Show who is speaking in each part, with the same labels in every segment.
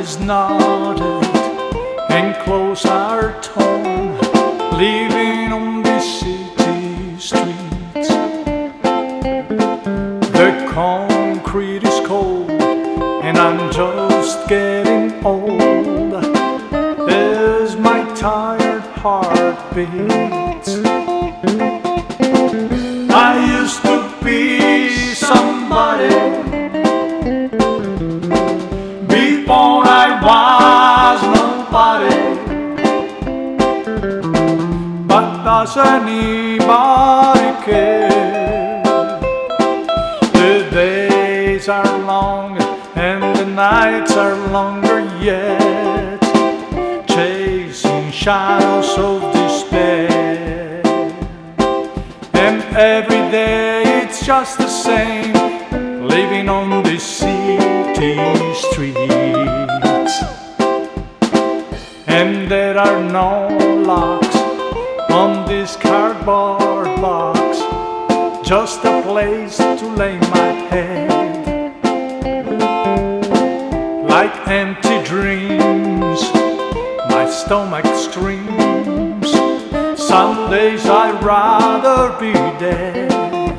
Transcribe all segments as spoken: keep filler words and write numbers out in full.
Speaker 1: is knotted and clothes are torn, living on these city streets. The concrete is cold and I'm just getting old as my tired heart beats. I used to be somebody before I was nobody. But does anybody care? The days are long and the nights are longer yet, chasing shadows of despair. And every day it's just the same, living on these city streets. And there are no locks on this cardboard box, just a place to lay my head. Like empty dreams, my stomach screams. Some days I'd rather be dead.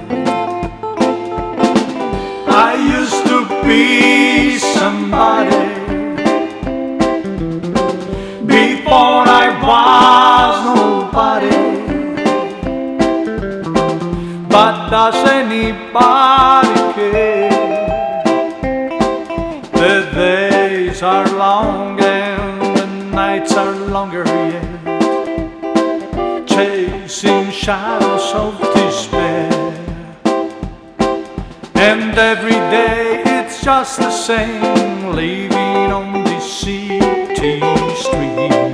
Speaker 1: I used to be somebody before I was nobody. But does anybody care? The days are long and the nights are longer yet, chasing shadows of despair. And every day it's just the same, living on these city streets.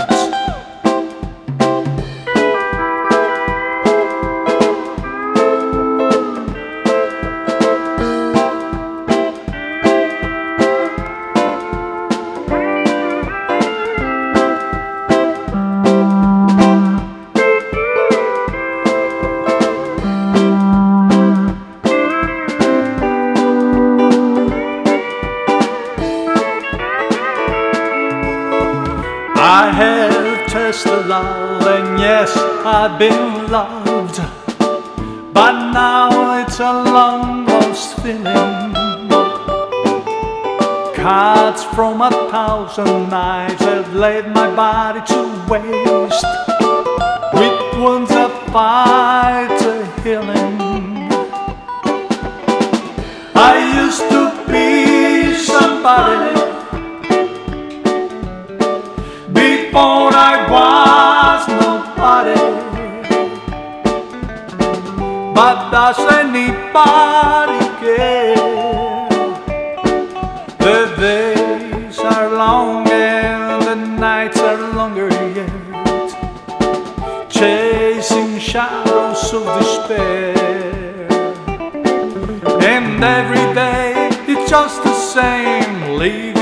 Speaker 1: I have tasted love, and yes, I've been loved, but now it's a long lost feeling. Cuts from a thousand knives have laid my body to waste, with wounds that fight a healing. I used to be somebody before I was nobody. But does anybody care? The days are long and the nights are longer yet, chasing shadows of despair. And every day it's just the same, leaving